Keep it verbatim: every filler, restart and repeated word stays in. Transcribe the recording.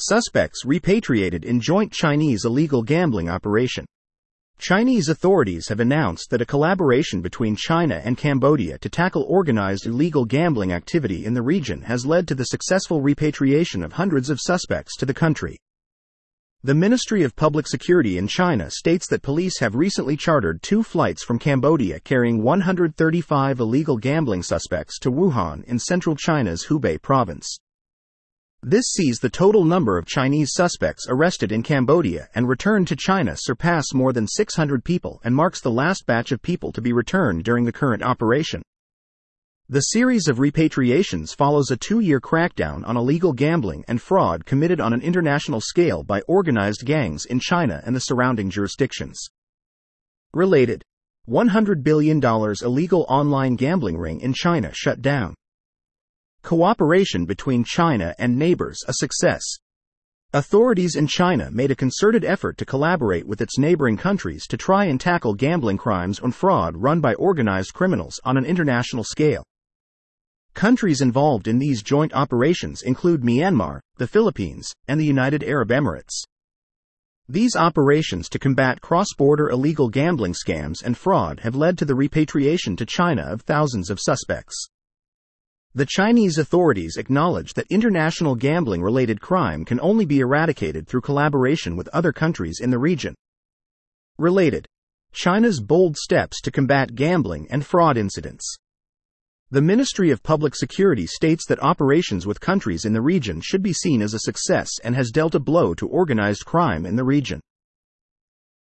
suspects repatriated in joint Chinese illegal gambling operation. Chinese authorities have announced that a collaboration between China and Cambodia to tackle organized illegal gambling activity in the region has led to the successful repatriation of hundreds of suspects to the country. The Ministry of Public Security in China states that police have recently chartered two flights from Cambodia carrying one hundred thirty-five illegal gambling suspects to Wuhan in central China's Hubei province. This sees the total number of Chinese suspects arrested in Cambodia and returned to China surpass more than six hundred people and marks the last batch of people to be returned during the current operation. The series of repatriations follows a two-year crackdown on illegal gambling and fraud committed on an international scale by organized gangs in China and the surrounding jurisdictions. Related, one hundred billion dollars illegal online gambling ring in China shut down. Cooperation between China and neighbors a success. Authorities in China made a concerted effort to collaborate with its neighboring countries to try and tackle gambling crimes and fraud run by organized criminals on an international scale. Countries involved in these joint operations include Myanmar, the Philippines, and the United Arab Emirates. These operations to combat cross-border illegal gambling scams and fraud have led to the repatriation to China of thousands of suspects. The Chinese authorities acknowledge that international gambling-related crime can only be eradicated through collaboration with other countries in the region. Related, China's bold steps to combat gambling and fraud incidents. The Ministry of Public Security states that operations with countries in the region should be seen as a success and has dealt a blow to organized crime in the region.